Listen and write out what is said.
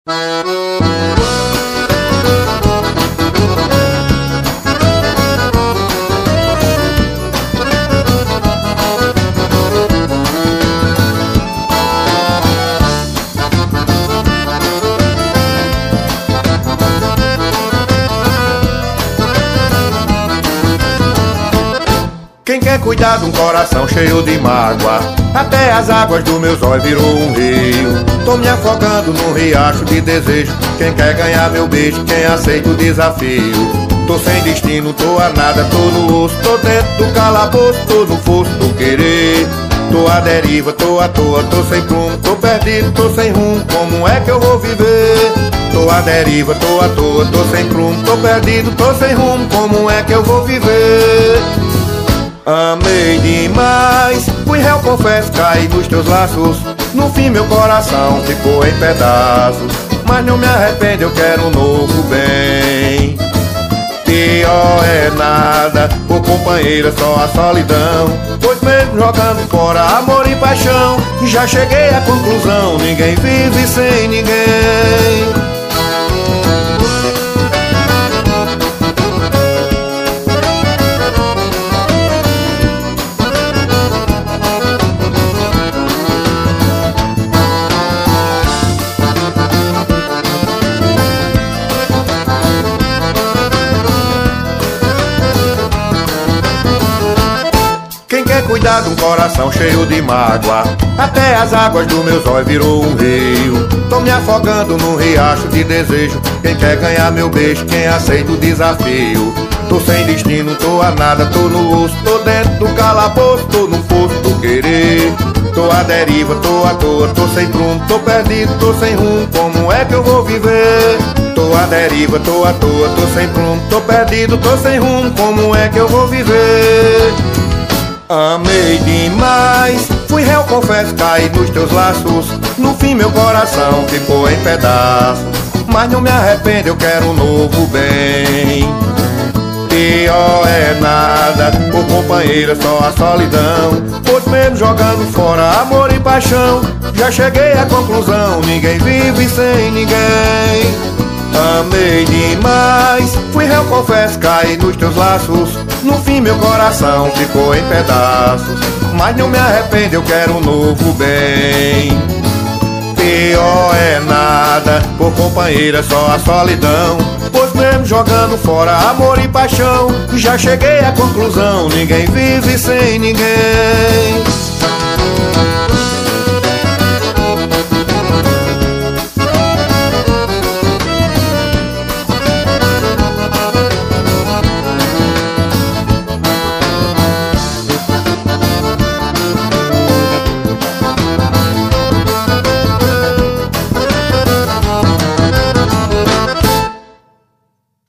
Quem quer cuidar de um coração cheio de mágoa, até as águas dos meus olhos virou um rio. Tô me afogando num riacho de desejo. Quem quer ganhar meu beijo, quem aceita o desafio. Tô sem destino, tô a nada, tô no osso. Tô dentro do calabouço, tô no fosso do querer. Tô à deriva, tô à toa, tô sem prumo, tô perdido, tô sem rumo. Como é que eu vou viver? Tô à deriva, tô à toa, tô sem prumo, tô perdido, tô sem rumo. Como é que eu vou viver? Amei demais, fui réu, confesso, caí nos teus laços. No fim meu coração ficou em pedaços, mas não me arrependo, eu quero um novo bem. Pior é nada, ô companheira, só a solidão. Pois mesmo jogando fora amor e paixão, já cheguei à conclusão, ninguém vive sem ninguém. Quem quer cuidar de um coração cheio de mágoa, até as águas dos meus olhos virou um rio. Tô me afogando num riacho de desejo. Quem quer ganhar meu beijo, quem aceita o desafio. Tô sem destino, tô a nada, tô no osso. Tô dentro do calabouço, tô no fosso do querer. Tô à deriva, tô à toa, tô sem prumo, tô perdido, tô sem rumo. Como é que eu vou viver? Tô à deriva, tô à toa, tô sem prumo, tô perdido, tô sem rumo. Como é que eu vou viver? Amei demais, fui réu, confesso, caí nos teus laços. No fim meu coração ficou em pedaços, mas não me arrependo, eu quero um novo bem. Pior é nada, ô companheira, só a solidão. Pois mesmo jogando fora amor e paixão, já cheguei à conclusão, ninguém vive sem ninguém. Amei demais, fui réu, confesso, caí nos teus laços. No fim meu coração ficou em pedaços, mas não me arrependo, eu quero um novo bem. Pior é nada, por companheira, só a solidão. Pois mesmo jogando fora amor e paixão, já cheguei à conclusão, ninguém vive sem ninguém.